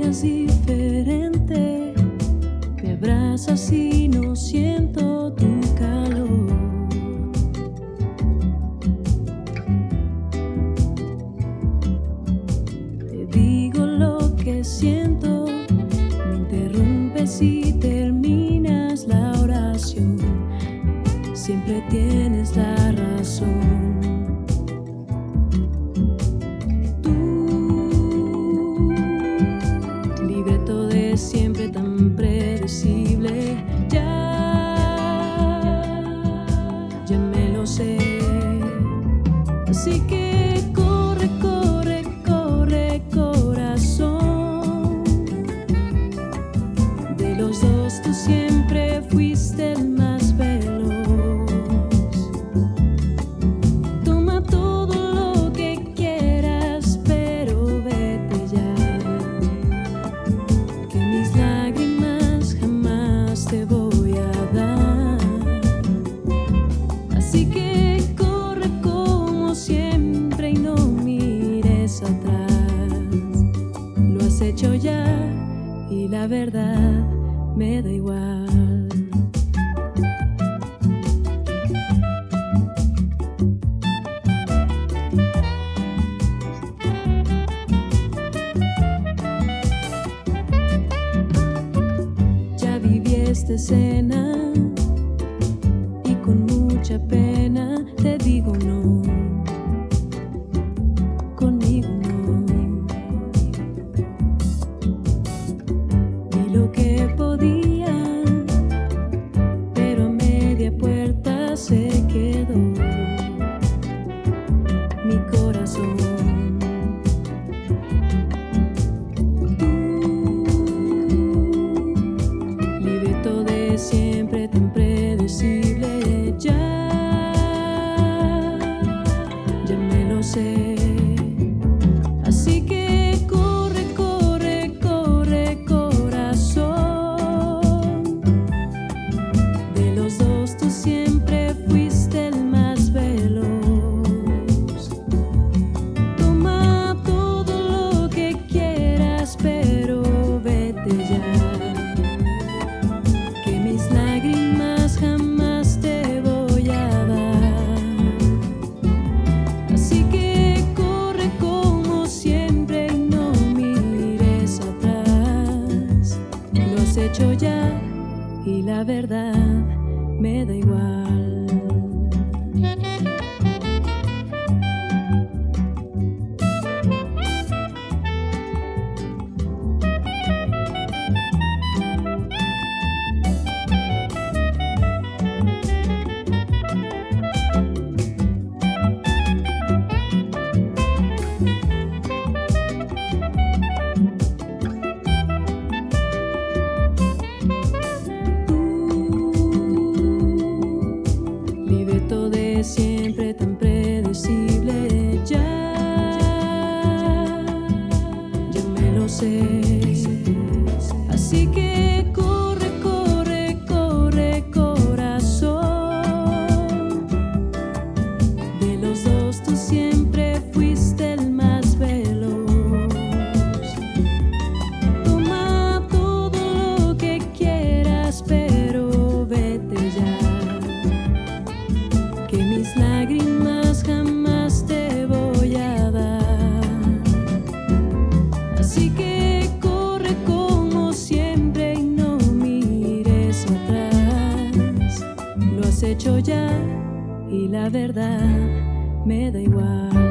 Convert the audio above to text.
miras diferente, me abrazas y no siento tu calor. Te digo lo que siento, me interrumpes y terminas la oración. Siempre tienes la razón. Siempre tan predecible, ya me lo sé. Así que corre, corre, corre, corazón. De los dos tú siempre fuiste el más veloz. Toma todo lo que quieras, pero vete ya. Te voy a dar. Así que corre como siempre y no mires atrás. Lo has hecho ya y la verdad me da igual. Esta escena y con mucha pena te digo no, conmigo no. Di lo que podía, pero a media puerta se quedó mi corazón. Siempre tan predecible, ya me lo sé. Así que corre, corre, corre, corazón. De los dos tú siempre fuiste el más veloz. Toma todo lo que quieras, pero vete ya. Hecho ya y la verdad me da igual. Siempre tan predecible, ya me lo sé. Así que corre, corre, corre, corazón. De los dos tú siempre fuiste el más veloz. Toma todo lo que quieras, pero vete ya. Que mis lágrimas jamás te voy a dar. Así que corre como siempre y no mires atrás. Lo has hecho ya y la verdad me da igual.